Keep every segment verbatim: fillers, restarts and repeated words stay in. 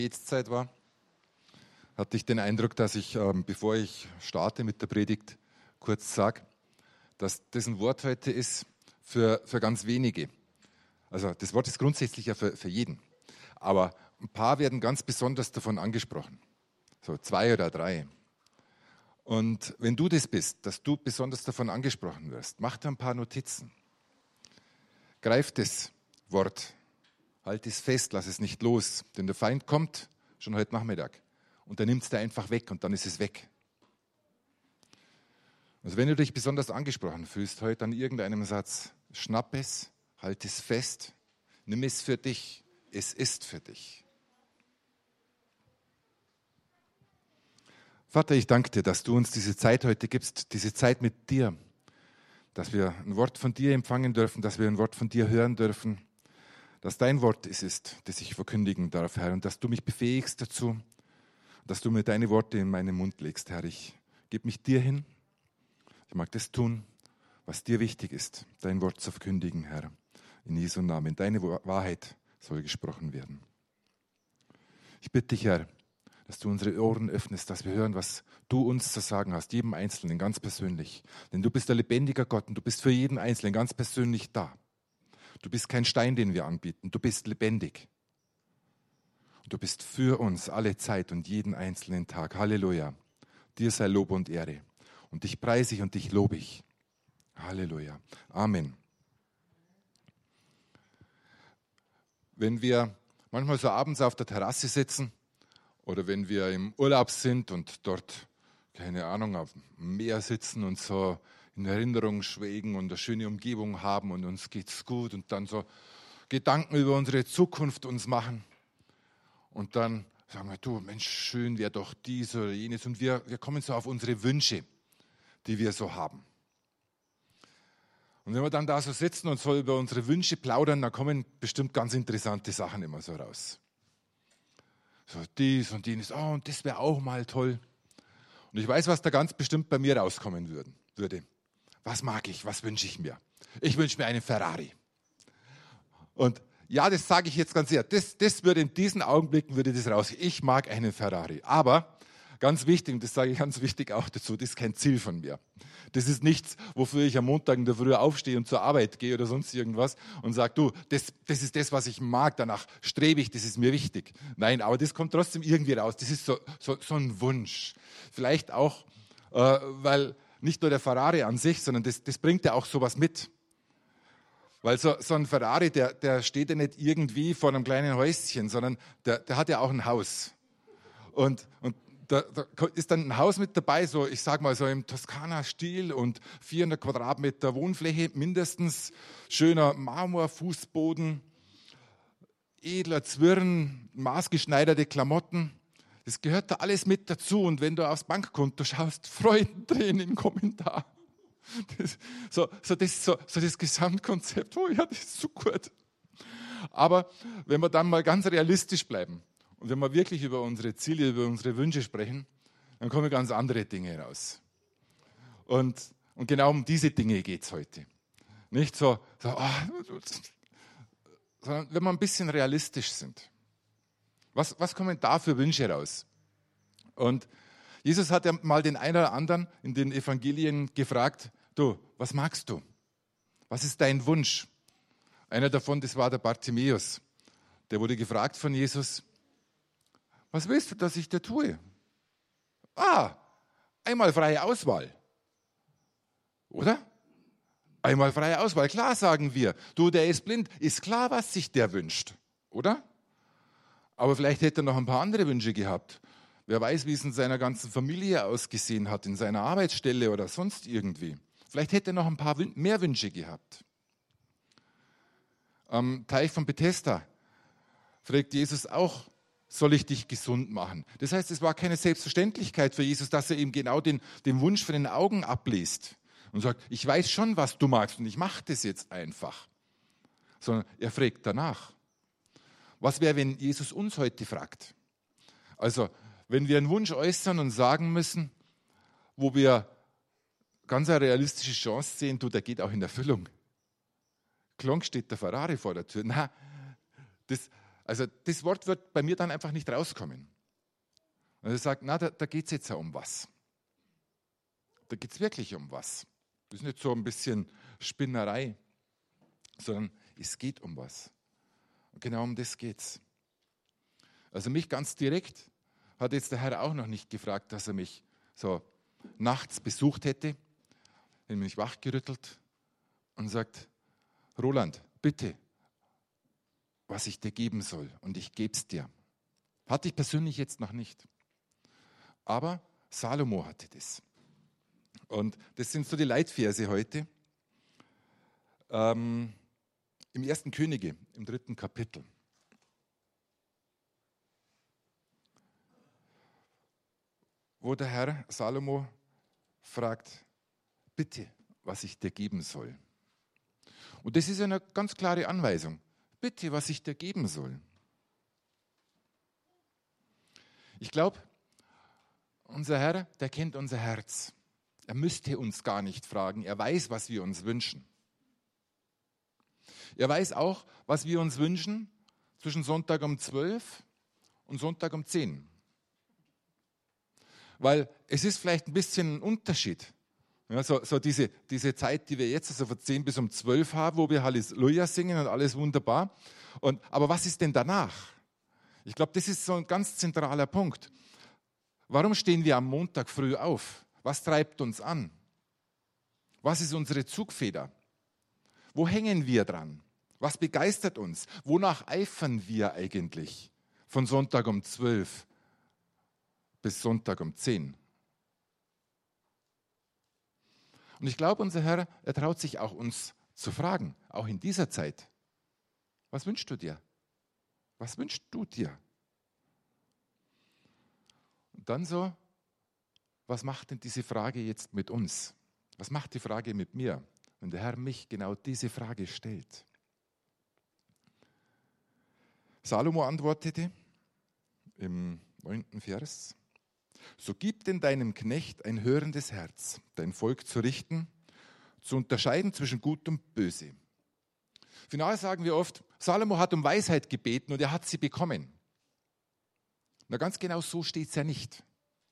Gebetszeit war, hatte ich den Eindruck, dass ich, ähm, bevor ich starte mit der Predigt, kurz sage, dass das ein Wort heute ist für, für ganz wenige. Also das Wort ist grundsätzlich ja für, für jeden, aber ein paar werden ganz besonders davon angesprochen, so zwei oder drei. Und wenn du das bist, dass du besonders davon angesprochen wirst, mach dir ein paar Notizen. Greif das Wort, halt es fest, lass es nicht los, denn der Feind kommt schon heute Nachmittag und er nimmt es dir einfach weg und dann ist es weg. Also wenn du dich besonders angesprochen fühlst heute an irgendeinem Satz, schnapp es, halt es fest, nimm es für dich, es ist für dich. Vater, ich danke dir, dass du uns diese Zeit heute gibst, diese Zeit mit dir, dass wir ein Wort von dir empfangen dürfen, dass wir ein Wort von dir hören dürfen, dass dein Wort es ist, das ich verkündigen darf, Herr, und dass du mich befähigst dazu, dass du mir deine Worte in meinen Mund legst, Herr. Ich gebe mich dir hin, ich mag das tun, was dir wichtig ist, dein Wort zu verkündigen, Herr, in Jesu Namen. Deine Wahrheit soll gesprochen werden. Ich bitte dich, Herr, dass du unsere Ohren öffnest, dass wir hören, was du uns zu sagen hast, jedem Einzelnen ganz persönlich. Denn du bist der lebendige Gott und du bist für jeden Einzelnen ganz persönlich da. Du bist kein Stein, den wir anbieten, du bist lebendig. Du bist für uns alle Zeit und jeden einzelnen Tag. Halleluja. Dir sei Lob und Ehre. Und dich preise ich und dich lobe ich. Halleluja. Amen. Wenn wir manchmal so abends auf der Terrasse sitzen, oder wenn wir im Urlaub sind und dort, keine Ahnung, auf dem Meer sitzen und so in Erinnerung schwelgen und eine schöne Umgebung haben und uns geht's gut und dann so Gedanken über unsere Zukunft uns machen. Und dann sagen wir, du Mensch, schön wäre doch dies oder jenes. Und wir, wir kommen so auf unsere Wünsche, die wir so haben. Und wenn wir dann da so sitzen und so über unsere Wünsche plaudern, dann kommen bestimmt ganz interessante Sachen immer so raus. So dies und jenes, oh, und das wäre auch mal toll. Und ich weiß, was da ganz bestimmt bei mir rauskommen würden, würde. Was mag ich, was wünsche ich mir? Ich wünsche mir einen Ferrari. Und ja, das sage ich jetzt ganz ehrlich, das, das würde in diesen Augenblicken würde das raus. Ich mag einen Ferrari. Aber ganz wichtig, und das sage ich ganz wichtig auch dazu, das ist kein Ziel von mir. Das ist nichts, wofür ich am Montag in der Früh aufstehe und zur Arbeit gehe oder sonst irgendwas und sage, du, das, das ist das, was ich mag, danach strebe ich, das ist mir wichtig. Nein, aber das kommt trotzdem irgendwie raus. Das ist so, so, so ein Wunsch. Vielleicht auch, äh, weil nicht nur der Ferrari an sich, sondern das, das bringt ja auch sowas mit. Weil so, so ein Ferrari, der, der steht ja nicht irgendwie vor einem kleinen Häuschen, sondern der, der hat ja auch ein Haus. Und, und da, da ist dann ein Haus mit dabei, so ich sag mal so im Toskana-Stil und vierhundert Quadratmeter Wohnfläche mindestens, schöner Marmorfußboden, edler Zwirn, maßgeschneiderte Klamotten. Das gehört da alles mit dazu. Und wenn du aufs Bankkonto schaust, Freudentränen kommen da. Das, so, so, das, so, so das Gesamtkonzept, oh ja, das ist so gut. Aber wenn wir dann mal ganz realistisch bleiben und wenn wir wirklich über unsere Ziele, über unsere Wünsche sprechen, dann kommen ganz andere Dinge raus. Und, und genau um diese Dinge geht es heute. Nicht so, so oh, sondern wenn wir ein bisschen realistisch sind. Was, was kommen da für Wünsche raus? Und Jesus hat ja mal den einen oder anderen in den Evangelien gefragt, du, was magst du? Was ist dein Wunsch? Einer davon, das war der Bartimäus. Der wurde gefragt von Jesus, was willst du, dass ich dir tue? Ah, einmal freie Auswahl. Oder? Einmal freie Auswahl, klar sagen wir. Du, der ist blind, ist klar, was sich der wünscht. Oder? Aber vielleicht hätte er noch ein paar andere Wünsche gehabt. Wer weiß, wie es in seiner ganzen Familie ausgesehen hat, in seiner Arbeitsstelle oder sonst irgendwie. Vielleicht hätte er noch ein paar mehr Wünsche gehabt. Am Teich von Bethesda fragt Jesus auch, soll ich dich gesund machen? Das heißt, es war keine Selbstverständlichkeit für Jesus, dass er ihm genau den, den Wunsch von den Augen abliest und sagt, ich weiß schon, was du magst und ich mache das jetzt einfach. Sondern er fragt danach. Was wäre, wenn Jesus uns heute fragt? Also, wenn wir einen Wunsch äußern und sagen müssen, wo wir ganz eine realistische Chance sehen, du, der geht auch in Erfüllung. Klong steht der Ferrari vor der Tür. Na, das, Also das Wort wird bei mir dann einfach nicht rauskommen. Und er sagt, na, da, da geht es jetzt ja um was. Da geht es wirklich um was. Das ist nicht so ein bisschen Spinnerei, sondern es geht um was. Und genau um das geht's. Also mich ganz direkt hat jetzt der Herr auch noch nicht gefragt, dass er mich so nachts besucht hätte, wenn mich wachgerüttelt und sagt, Roland, bitte, was ich dir geben soll und ich gebe es dir. Hatte ich persönlich jetzt noch nicht. Aber Salomo hatte das. Und das sind so die Leitverse heute. Ähm, Im ersten Könige, im dritten Kapitel. Wo der Herr Salomo fragt, bitte, was ich dir geben soll. Und das ist eine ganz klare Anweisung. Bitte, was ich dir geben soll. Ich glaube, unser Herr, der kennt unser Herz. Er müsste uns gar nicht fragen. Er weiß, was wir uns wünschen. Er weiß auch, was wir uns wünschen zwischen Sonntag um zwölf und Sonntag um zehn. Weil es ist vielleicht ein bisschen ein Unterschied. Ja, so so diese, diese Zeit, die wir jetzt also von zehn bis um zwölf haben, wo wir Halleluja singen und alles wunderbar. Und, aber was ist denn danach? Ich glaube, das ist so ein ganz zentraler Punkt. Warum stehen wir am Montag früh auf? Was treibt uns an? Was ist unsere Zugfeder? Wo hängen wir dran? Was begeistert uns? Wonach eifern wir eigentlich von Sonntag um zwölf bis Sonntag um zehn? Und ich glaube, unser Herr, er traut sich auch uns zu fragen, auch in dieser Zeit. Was wünschst du dir? Was wünschst du dir? Und dann so, was macht denn diese Frage jetzt mit uns? Was macht die Frage mit mir, wenn der Herr mich genau diese Frage stellt? Salomo antwortete im neunten Vers, so gib denn deinem Knecht ein hörendes Herz, dein Volk zu richten, zu unterscheiden zwischen Gut und Böse. Final sagen wir oft, Salomo hat um Weisheit gebeten und er hat sie bekommen. Na ganz genau so steht es ja nicht.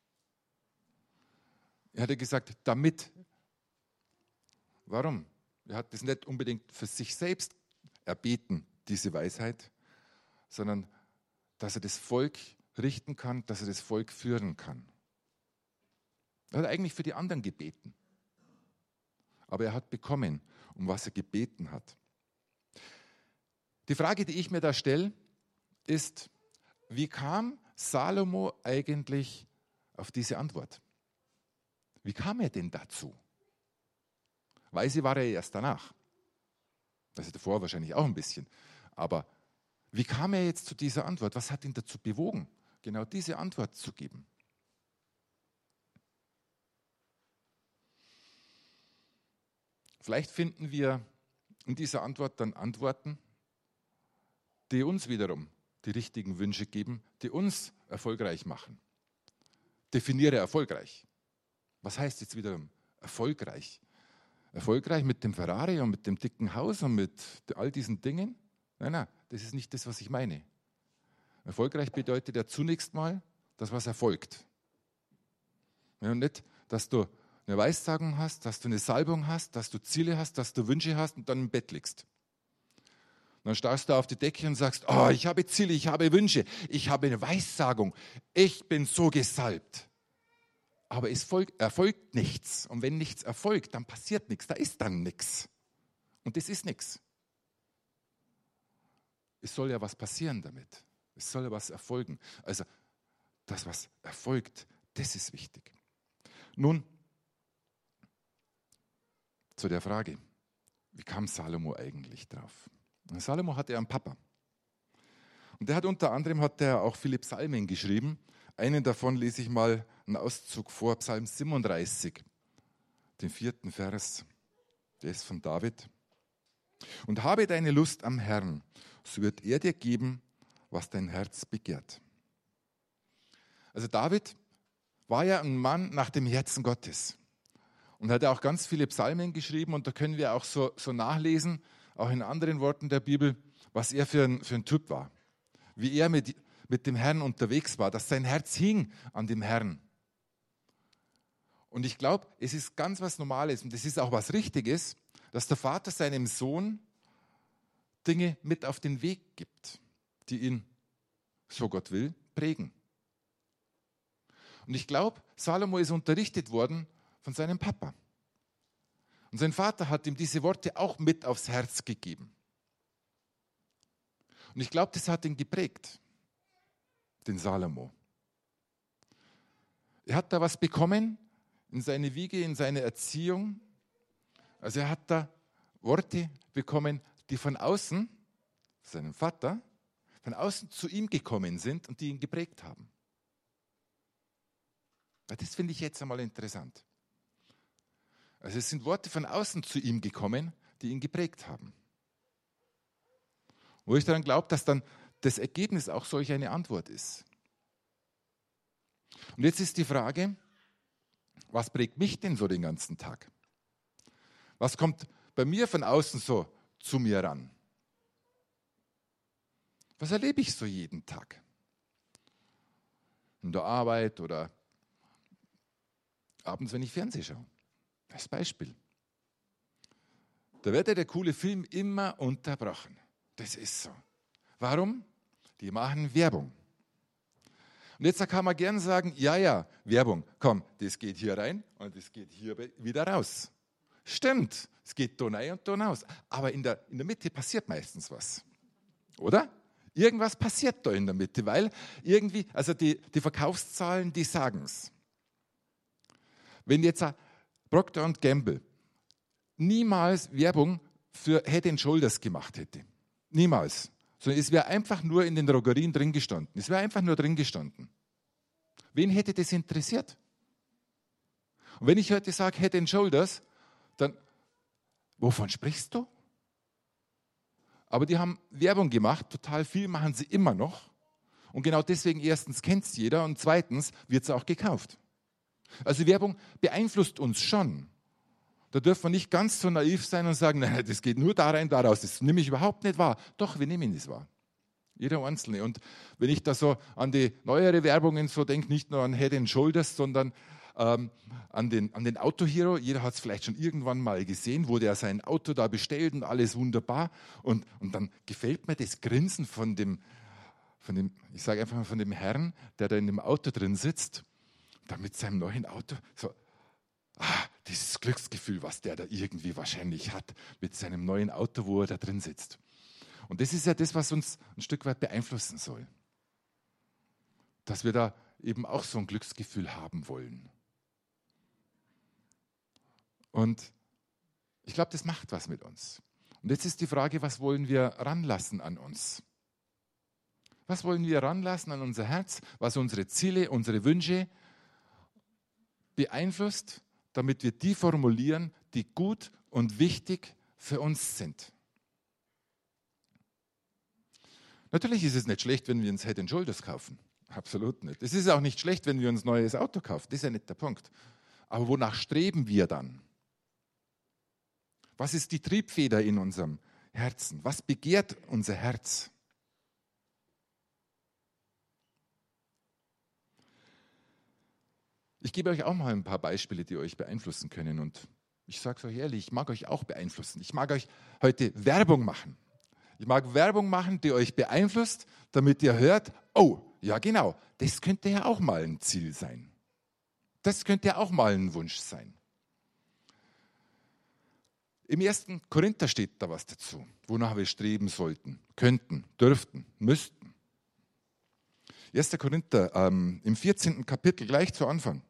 Er hat ja gesagt, damit. Warum? Er hat das nicht unbedingt für sich selbst erbeten, diese Weisheit, sondern dass er das Volk richten kann, dass er das Volk führen kann. Er hat eigentlich für die anderen gebeten. Aber er hat bekommen, um was er gebeten hat. Die Frage, die ich mir da stelle, ist, wie kam Salomo eigentlich auf diese Antwort? Wie kam er denn dazu? Weise war er erst danach. Also davor wahrscheinlich auch ein bisschen. Aber wie kam er jetzt zu dieser Antwort? Was hat ihn dazu bewogen, genau diese Antwort zu geben? Vielleicht finden wir in dieser Antwort dann Antworten, die uns wiederum die richtigen Wünsche geben, die uns erfolgreich machen. Definiere erfolgreich. Was heißt jetzt wiederum erfolgreich? Erfolgreich mit dem Ferrari und mit dem dicken Haus und mit all diesen Dingen? Nein, nein, das ist nicht das, was ich meine. Erfolgreich bedeutet ja zunächst mal, dass was erfolgt. Ja, und nicht, dass du eine Weissagung hast, dass du eine Salbung hast, dass du Ziele hast, dass du Wünsche hast und dann im Bett liegst. Dann starrst du auf die Decke und sagst, oh, ich habe Ziele, ich habe Wünsche, ich habe eine Weissagung, ich bin so gesalbt. Aber es folgt, erfolgt nichts. Und wenn nichts erfolgt, dann passiert nichts, da ist dann nichts. Und das ist nichts. Es soll ja was passieren damit. Es soll ja was erfolgen. Also das, was erfolgt, das ist wichtig. Nun, zu der Frage, wie kam Salomo eigentlich drauf? Salomo hatte einen Papa. Und der hat unter anderem hat der auch viele Psalmen geschrieben. Einen davon lese ich mal einen Auszug vor, Psalm siebenunddreißig, den vierten Vers. Der ist von David. Und habe deine Lust am Herrn, so wird er dir geben, was dein Herz begehrt. Also David war ja ein Mann nach dem Herzen Gottes und hat auch ganz viele Psalmen geschrieben und da können wir auch so, so nachlesen, auch in anderen Worten der Bibel, was er für ein, für ein Typ war. wie er mit, mit dem Herrn unterwegs war, dass sein Herz hing an dem Herrn. Und ich glaube, es ist ganz was Normales und es ist auch was Richtiges, dass der Vater seinem Sohn Dinge mit auf den Weg gibt, die ihn, so Gott will, prägen. Und ich glaube, Salomo ist unterrichtet worden von seinem Papa. Und sein Vater hat ihm diese Worte auch mit aufs Herz gegeben. Und ich glaube, das hat ihn geprägt, den Salomo. Er hat da was bekommen in seine Wiege, in seine Erziehung. Also er hat da Worte bekommen, die von außen, seinem Vater, von außen zu ihm gekommen sind und die ihn geprägt haben. Das finde ich jetzt einmal interessant. Also es sind Worte von außen zu ihm gekommen, die ihn geprägt haben. Wo ich daran glaube, dass dann das Ergebnis auch solch eine Antwort ist. Und jetzt ist die Frage, was prägt mich denn so den ganzen Tag? Was kommt bei mir von außen so zu mir ran? Was erlebe ich so jeden Tag? In der Arbeit oder abends, wenn ich Fernsehen schaue. Als Beispiel. Da wird ja der coole Film immer unterbrochen. Das ist so. Warum? Die machen Werbung. Und jetzt kann man gern sagen, ja, ja, Werbung, komm, das geht hier rein und das geht hier wieder raus. Stimmt, es geht da rein und da raus. Aber in der, in der Mitte passiert meistens was. Oder? Irgendwas passiert da in der Mitte, weil irgendwie, also die, die Verkaufszahlen, die sagen es. Wenn jetzt Procter und Gamble niemals Werbung für Head and Shoulders gemacht hätte, niemals, sondern es wäre einfach nur in den Drogerien drin gestanden. Es wäre einfach nur drin gestanden. Wen hätte das interessiert? Und wenn ich heute sage Head and Shoulders, dann, wovon sprichst du? Aber die haben Werbung gemacht, total viel machen sie immer noch. Und genau deswegen erstens kennt es jeder und zweitens wird es auch gekauft. Also Werbung beeinflusst uns schon. Da dürfen wir nicht ganz so naiv sein und sagen, nein, das geht nur da rein, da raus. Das nehme ich überhaupt nicht wahr. Doch, wir nehmen das wahr. Jeder Einzelne. Und wenn ich da so an die neuere Werbungen so denke, nicht nur an Head and Shoulders, sondern ähm, an den, an den Autohero. Jeder hat es vielleicht schon irgendwann mal gesehen, wo der sein Auto da bestellt und alles wunderbar. Und, und dann gefällt mir das Grinsen von dem, von dem, ich sage einfach mal von dem Herrn, der da in dem Auto drin sitzt, da mit seinem neuen Auto, so, ah, dieses Glücksgefühl, was der da irgendwie wahrscheinlich hat, mit seinem neuen Auto, wo er da drin sitzt. Und das ist ja das, was uns ein Stück weit beeinflussen soll. Dass wir da eben auch so ein Glücksgefühl haben wollen. Und ich glaube, das macht was mit uns. Und jetzt ist die Frage, was wollen wir ranlassen an uns? Was wollen wir ranlassen an unser Herz, was unsere Ziele, unsere Wünsche beeinflusst, damit wir die formulieren, die gut und wichtig für uns sind. Natürlich ist es nicht schlecht, wenn wir uns Head and Shoulders kaufen. Absolut nicht. Es ist auch nicht schlecht, wenn wir uns ein neues Auto kaufen. Das ist ja nicht der Punkt. Aber wonach streben wir dann? Was ist die Triebfeder in unserem Herzen? Was begehrt unser Herz? Ich gebe euch auch mal ein paar Beispiele, die euch beeinflussen können. Und ich sage es euch ehrlich, ich mag euch auch beeinflussen. Ich mag euch heute Werbung machen. Ich mag Werbung machen, die euch beeinflusst, damit ihr hört, oh, ja genau, das könnte ja auch mal ein Ziel sein. Das könnte ja auch mal ein Wunsch sein. Im ersten Korinther steht da was dazu, wonach wir streben sollten, könnten, dürften, müssten. erster Korinther ähm, im vierzehnten Kapitel, gleich zu Anfang.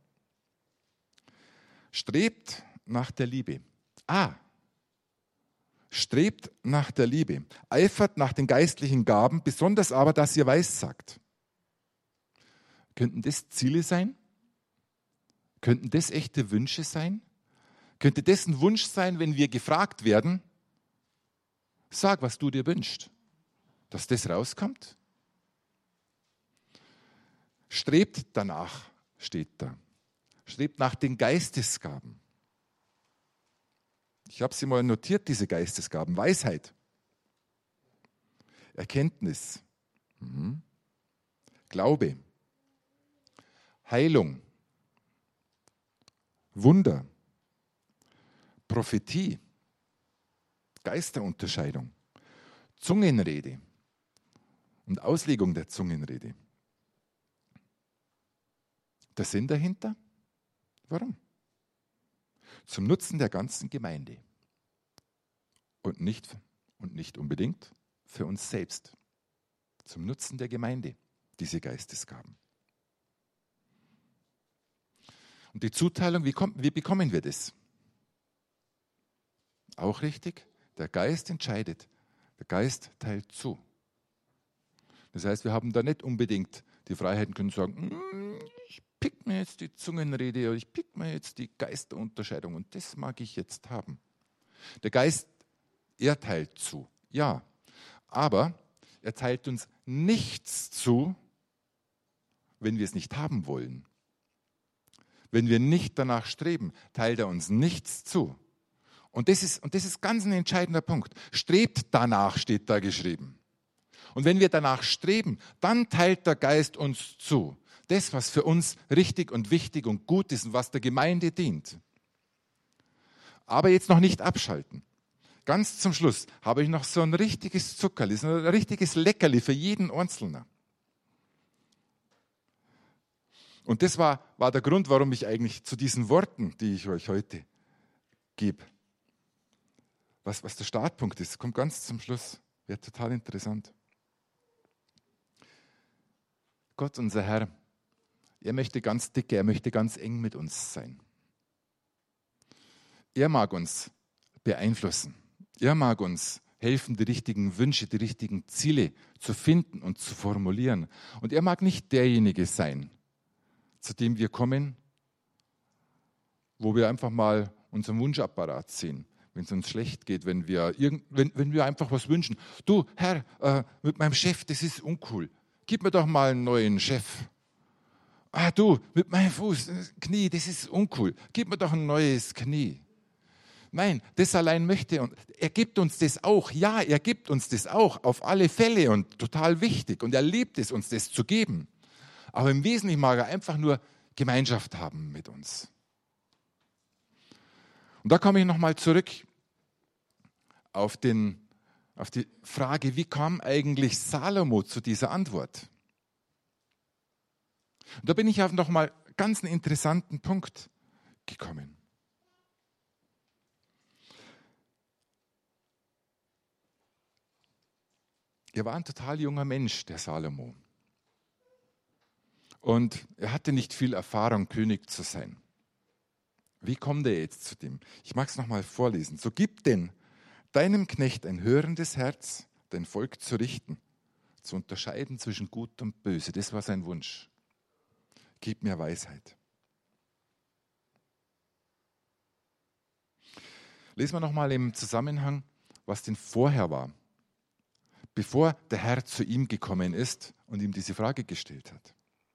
Strebt nach der Liebe. Ah, strebt nach der Liebe. Eifert nach den geistlichen Gaben, besonders aber, dass ihr weissagt. Könnten das Ziele sein? Könnten das echte Wünsche sein? Könnte das ein Wunsch sein, wenn wir gefragt werden, sag, was du dir wünschst, dass das rauskommt? Strebt danach, steht da. Strebt nach den Geistesgaben. Ich habe sie mal notiert, diese Geistesgaben. Weisheit, Erkenntnis, Mhm. Glaube, Heilung, Wunder, Prophetie, Geisterunterscheidung, Zungenrede und Auslegung der Zungenrede. Der Sinn dahinter? Warum? Zum Nutzen der ganzen Gemeinde und nicht, und nicht unbedingt für uns selbst. Zum Nutzen der Gemeinde, diese Geistesgaben. Und die Zuteilung, wie, kommt, wie bekommen wir das? Auch richtig, der Geist entscheidet. Der Geist teilt zu. Das heißt, wir haben da nicht unbedingt die Freiheit und können sagen, ich pick mir jetzt die Zungenrede oder ich pick mir jetzt die Geisterunterscheidung und das mag ich jetzt haben. Der Geist, er teilt zu, ja, aber er teilt uns nichts zu, wenn wir es nicht haben wollen. Wenn wir nicht danach streben, teilt er uns nichts zu. Und das ist, und das ist ganz ein entscheidender Punkt. Strebt danach, steht da geschrieben. Und wenn wir danach streben, dann teilt der Geist uns zu. Das, was für uns richtig und wichtig und gut ist und was der Gemeinde dient. Aber jetzt noch nicht abschalten. Ganz zum Schluss habe ich noch so ein richtiges Zuckerli, so ein richtiges Leckerli für jeden Einzelnen. Und das war, war der Grund, warum ich eigentlich zu diesen Worten, die ich euch heute gebe, was, was der Startpunkt ist, kommt ganz zum Schluss, wäre total interessant. Gott, unser Herr, er möchte ganz dicke, er möchte ganz eng mit uns sein. Er mag uns beeinflussen. Er mag uns helfen, die richtigen Wünsche, die richtigen Ziele zu finden und zu formulieren. Und er mag nicht derjenige sein, zu dem wir kommen, wo wir einfach mal unseren Wunschapparat sehen, wenn es uns schlecht geht, wenn wir, irgend, wenn, wenn wir einfach was wünschen. Du, Herr, äh, mit meinem Chef, das ist uncool. Gib mir doch mal einen neuen Chef. Ah, du, mit meinem Fuß, Knie, das ist uncool. Gib mir doch ein neues Knie. Nein, das allein möchte und er gibt uns das auch. Ja, er gibt uns das auch, auf alle Fälle und total wichtig. Und er liebt es, uns das zu geben. Aber im Wesentlichen mag er einfach nur Gemeinschaft haben mit uns. Und da komme ich nochmal zurück auf, den, auf die Frage, wie kam eigentlich Salomo zu dieser Antwort? Und da bin ich auf nochmal ganz einen interessanten Punkt gekommen. Er war ein total junger Mensch, der Salomo. Und er hatte nicht viel Erfahrung, König zu sein. Wie kommt er jetzt zu dem? Ich mag es nochmal vorlesen. So gib denn deinem Knecht ein hörendes Herz, dein Volk zu richten, zu unterscheiden zwischen Gut und Böse. Das war sein Wunsch. Gib mir Weisheit. Lesen wir nochmal im Zusammenhang, was denn vorher war, bevor der Herr zu ihm gekommen ist und ihm diese Frage gestellt hat.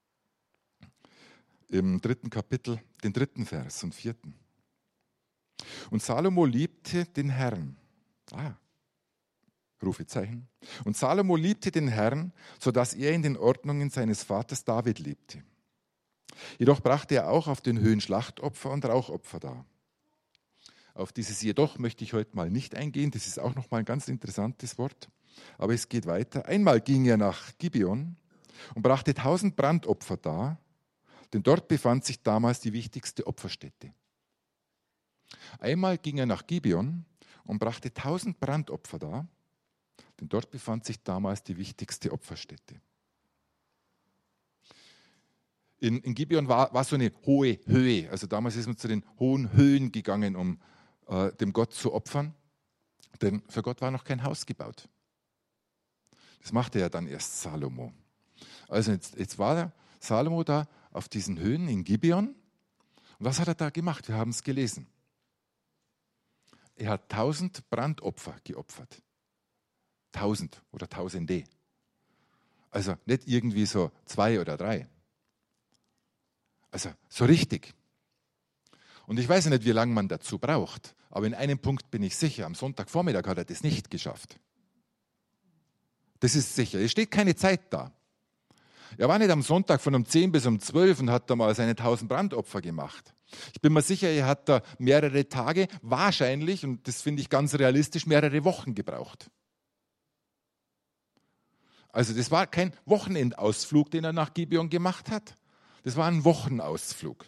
Im dritten Kapitel, den dritten Vers und vierten. Und Salomo liebte den Herrn. Ah, Rufezeichen. Und Salomo liebte den Herrn, sodass er in den Ordnungen seines Vaters David lebte. Jedoch brachte er auch auf den Höhen Schlachtopfer und Rauchopfer dar. Auf dieses Jedoch möchte ich heute mal nicht eingehen. Das ist auch nochmal ein ganz interessantes Wort. Aber es geht weiter. Einmal ging er nach Gibeon und brachte tausend Brandopfer dar, denn dort befand sich damals die wichtigste Opferstätte. Einmal ging er nach Gibeon und brachte tausend Brandopfer dar, denn dort befand sich damals die wichtigste Opferstätte. In, in Gibeon war, war so eine hohe Höhe. Also damals ist man zu den hohen Höhen gegangen, um äh, dem Gott zu opfern. Denn für Gott war noch kein Haus gebaut. Das machte ja dann erst Salomo. Also jetzt, jetzt war der Salomo da auf diesen Höhen in Gibeon. Und was hat er da gemacht? Wir haben es gelesen. Er hat tausend Brandopfer geopfert. Tausend oder Tausende. Also nicht irgendwie so zwei oder drei. Also so richtig. Und ich weiß ja nicht, wie lange man dazu braucht, aber in einem Punkt bin ich sicher, am Sonntagvormittag hat er das nicht geschafft. Das ist sicher. Es steht keine Zeit da. Er war nicht am Sonntag von um zehn bis um zwölf und hat da mal seine tausend Brandopfer gemacht. Ich bin mir sicher, er hat da mehrere Tage, wahrscheinlich, und das finde ich ganz realistisch, mehrere Wochen gebraucht. Also das war kein Wochenendausflug, den er nach Gibeon gemacht hat. Das war ein Wochenausflug.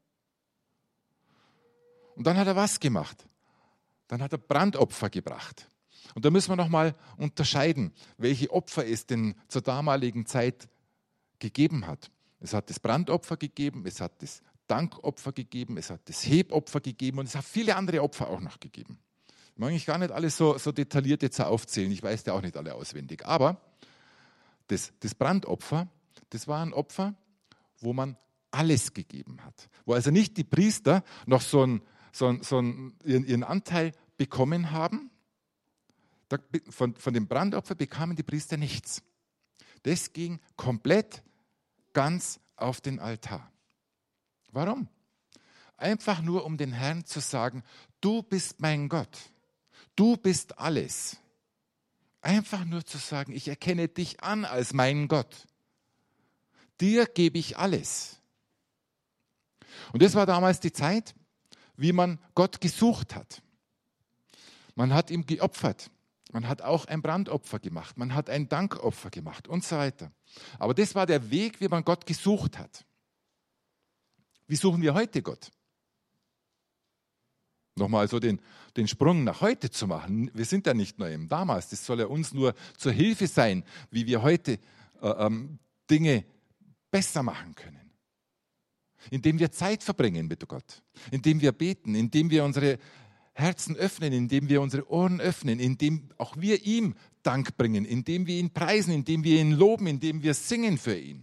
Und dann hat er was gemacht? Dann hat er Brandopfer gebracht. Und da müssen wir nochmal unterscheiden, welche Opfer es denn zur damaligen Zeit gegeben hat. Es hat das Brandopfer gegeben, es hat das Dankopfer gegeben, es hat das Hebopfer gegeben und es hat viele andere Opfer auch noch gegeben. Ich mag eigentlich gar nicht alles so, so detailliert jetzt aufzählen, ich weiß ja auch nicht alle auswendig. Aber das, das Brandopfer, das war ein Opfer, wo man alles gegeben hat. Wo also nicht die Priester noch so, ein, so, ein, so ein, ihren, ihren Anteil bekommen haben. Da, von, von dem Brandopfer bekamen die Priester nichts. Das ging komplett ganz auf den Altar. Warum? Einfach nur, um den Herrn zu sagen, du bist mein Gott, du bist alles. Einfach nur zu sagen, ich erkenne dich an als mein Gott. Dir gebe ich alles. Und das war damals die Zeit, wie man Gott gesucht hat. Man hat ihm geopfert. Man hat auch ein Brandopfer gemacht. Man hat ein Dankopfer gemacht und so weiter. Aber das war der Weg, wie man Gott gesucht hat. Wie suchen wir heute Gott? Nochmal so den, den Sprung nach heute zu machen. Wir sind ja nicht nur im Damals. Das soll ja uns nur zur Hilfe sein, wie wir heute äh, ähm, Dinge besser machen können. Indem wir Zeit verbringen mit Gott. Indem wir beten. Indem wir unsere Herzen öffnen. Indem wir unsere Ohren öffnen. Indem auch wir ihm Dank bringen. Indem wir ihn preisen. Indem wir ihn loben. Indem wir singen für ihn.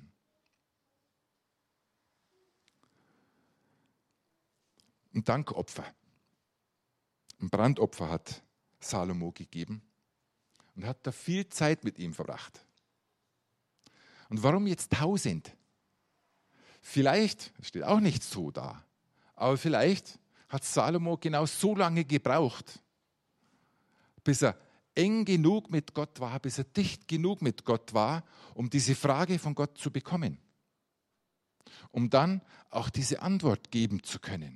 Ein Dankopfer. Ein Brandopfer hat Salomo gegeben und hat da viel Zeit mit ihm verbracht. Und warum jetzt tausend? Vielleicht, es steht auch nicht so da, aber vielleicht hat Salomo genau so lange gebraucht, bis er eng genug mit Gott war, bis er dicht genug mit Gott war, um diese Frage von Gott zu bekommen. Um dann auch diese Antwort geben zu können.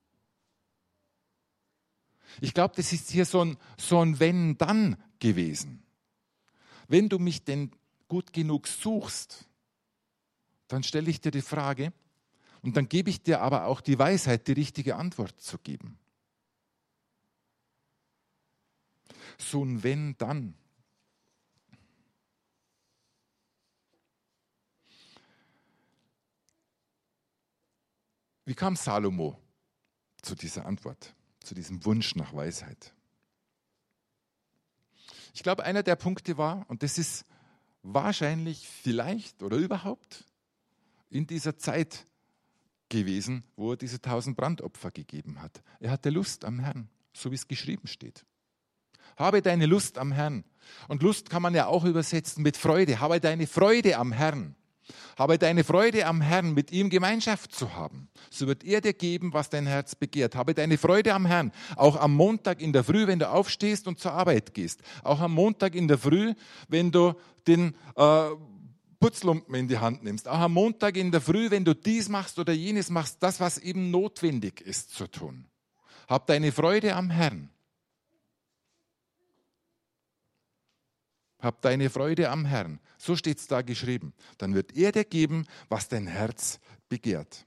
Ich glaube, das ist hier so ein, so ein Wenn-Dann gewesen. Wenn du mich denn gut genug suchst, dann stelle ich dir die Frage und dann gebe ich dir aber auch die Weisheit, die richtige Antwort zu geben. So ein Wenn-Dann. Wie kam Salomo zu dieser Antwort? Zu diesem Wunsch nach Weisheit. Ich glaube, einer der Punkte war, und das ist wahrscheinlich vielleicht oder überhaupt in dieser Zeit gewesen, wo er diese tausend Brandopfer gegeben hat. Er hatte Lust am Herrn, so wie es geschrieben steht. Habe deine Lust am Herrn. Und Lust kann man ja auch übersetzen mit Freude. Habe deine Freude am Herrn. Habe deine Freude am Herrn, mit ihm Gemeinschaft zu haben. So wird er dir geben, was dein Herz begehrt. Habe deine Freude am Herrn. Auch am Montag in der Früh, wenn du aufstehst und zur Arbeit gehst. Auch am Montag in der Früh, wenn du den äh, Putzlumpen in die Hand nimmst. Auch am Montag in der Früh, wenn du dies machst oder jenes machst. Das, was eben notwendig ist zu tun. Hab deine Freude am Herrn. Hab deine Freude am Herrn. So steht es da geschrieben. Dann wird er dir geben, was dein Herz begehrt.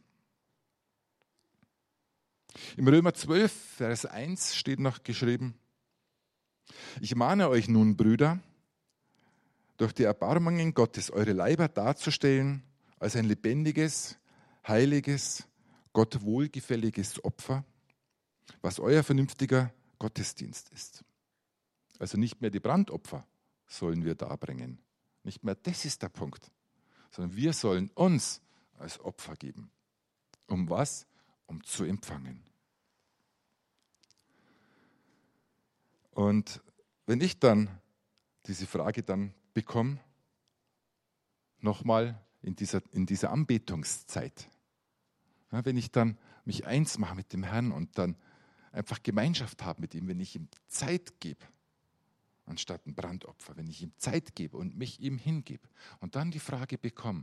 Im Römer zwölf, Vers eins steht noch geschrieben: Ich mahne euch nun, Brüder, durch die Erbarmungen Gottes eure Leiber darzustellen als ein lebendiges, heiliges, Gott wohlgefälliges Opfer, was euer vernünftiger Gottesdienst ist. Also nicht mehr die Brandopfer sollen wir darbringen. Nicht mehr das ist der Punkt, sondern wir sollen uns als Opfer geben. Um was? Um zu empfangen. Und wenn ich dann diese Frage dann bekomme, nochmal in dieser, in dieser Anbetungszeit, ja, wenn ich dann mich eins mache mit dem Herrn und dann einfach Gemeinschaft habe mit ihm, wenn ich ihm Zeit gebe, anstatt ein Brandopfer, wenn ich ihm Zeit gebe und mich ihm hingebe und dann die Frage bekomme,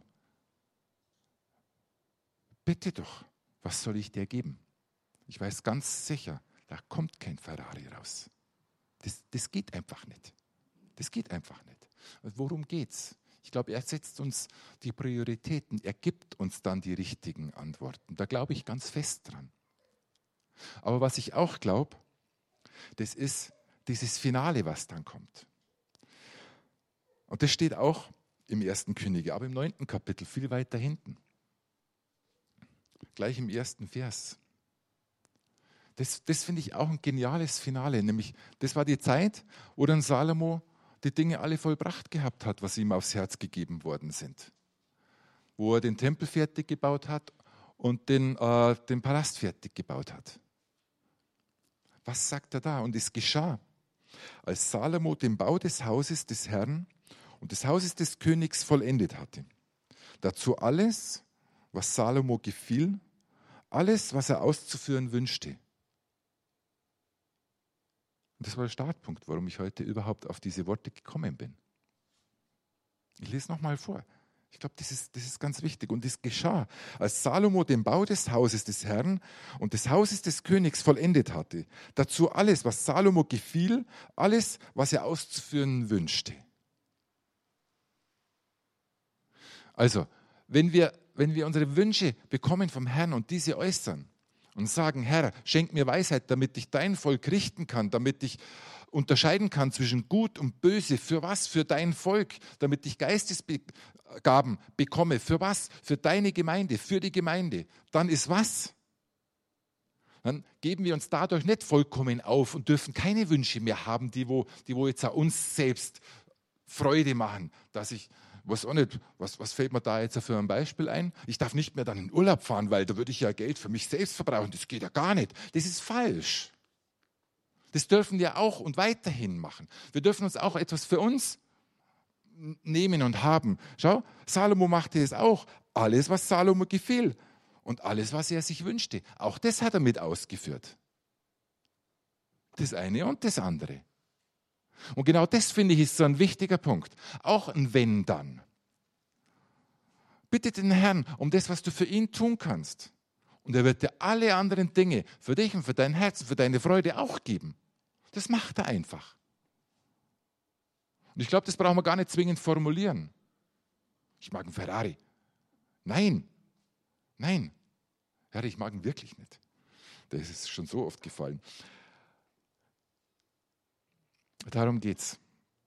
bitte doch, was soll ich dir geben? Ich weiß ganz sicher, da kommt kein Ferrari raus. Das, das geht einfach nicht. Das geht einfach nicht. Und worum geht's? Ich glaube, er setzt uns die Prioritäten, er gibt uns dann die richtigen Antworten. Da glaube ich ganz fest dran. Aber was ich auch glaube, das ist dieses Finale, was dann kommt. Und das steht auch im ersten Könige, aber im neunten Kapitel, viel weiter hinten. Gleich im ersten Vers. Das, das finde ich auch ein geniales Finale, nämlich das war die Zeit, wo dann Salomo die Dinge alle vollbracht gehabt hat, was ihm aufs Herz gegeben worden sind. Wo er den Tempel fertig gebaut hat und den, äh, den Palast fertig gebaut hat. Was sagt er da? Und es geschah, als Salomo den Bau des Hauses des Herrn und des Hauses des Königs vollendet hatte. Dazu alles, was Salomo gefiel, alles, was er auszuführen wünschte. Und das war der Startpunkt, warum ich heute überhaupt auf diese Worte gekommen bin. Ich lese nochmal vor. Ich glaube, das ist, das ist ganz wichtig. Und es geschah, als Salomo den Bau des Hauses des Herrn und des Hauses des Königs vollendet hatte. Dazu alles, was Salomo gefiel, alles, was er auszuführen wünschte. Also, wenn wir, wenn wir unsere Wünsche bekommen vom Herrn und diese äußern und sagen, Herr, schenk mir Weisheit, damit ich dein Volk richten kann, damit ich unterscheiden kann zwischen Gut und Böse. Für was? Für dein Volk. Damit ich Geistesgaben bekomme. Für was? Für deine Gemeinde, für die Gemeinde. Dann ist was? Dann geben wir uns dadurch nicht vollkommen auf und dürfen keine Wünsche mehr haben, die wo, die wo jetzt auch uns selbst Freude machen. Dass ich, was auch nicht, was, was fällt mir da jetzt für ein Beispiel ein? Ich darf nicht mehr dann in Urlaub fahren, weil da würde ich ja Geld für mich selbst verbrauchen. Das geht ja gar nicht. Das ist falsch. Das dürfen wir auch und weiterhin machen. Wir dürfen uns auch etwas für uns nehmen und haben. Schau, Salomo machte es auch. Alles, was Salomo gefiel und alles, was er sich wünschte. Auch das hat er mit ausgeführt. Das eine und das andere. Und genau das, finde ich, ist so ein wichtiger Punkt. Auch ein Wenn-Dann. Bitte den Herrn um das, was du für ihn tun kannst. Und er wird dir alle anderen Dinge für dich und für dein Herz und für deine Freude auch geben. Das macht er einfach. Und ich glaube, das brauchen wir gar nicht zwingend formulieren. Ich mag einen Ferrari. Nein, nein. Herr, ich mag ihn wirklich nicht. Das ist schon so oft gefallen. Darum geht es.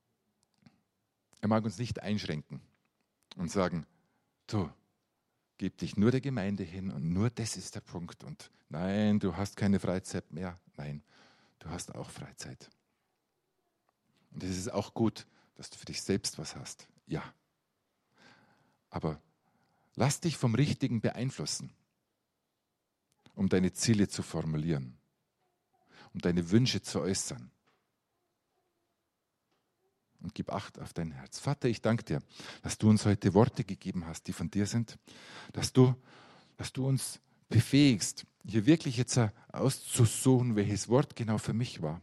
Er mag uns nicht einschränken und sagen, du, gib dich nur der Gemeinde hin und nur das ist der Punkt. Und nein, du hast keine Freizeit mehr. Nein, du hast auch Freizeit. Und es ist auch gut, dass du für dich selbst was hast. Ja. Aber lass dich vom Richtigen beeinflussen, um deine Ziele zu formulieren, um deine Wünsche zu äußern. Und gib Acht auf dein Herz. Vater, ich danke dir, dass du uns heute Worte gegeben hast, die von dir sind, dass du, dass du uns befähigst, hier wirklich jetzt auszusuchen, welches Wort genau für mich war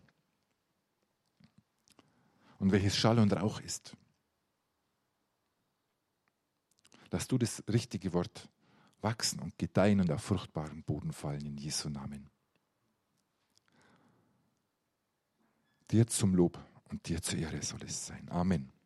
und welches Schall und Rauch ist. Lass du das richtige Wort wachsen und gedeihen und auf fruchtbaren Boden fallen in Jesu Namen. Dir zum Lob und dir zur Ehre soll es sein. Amen.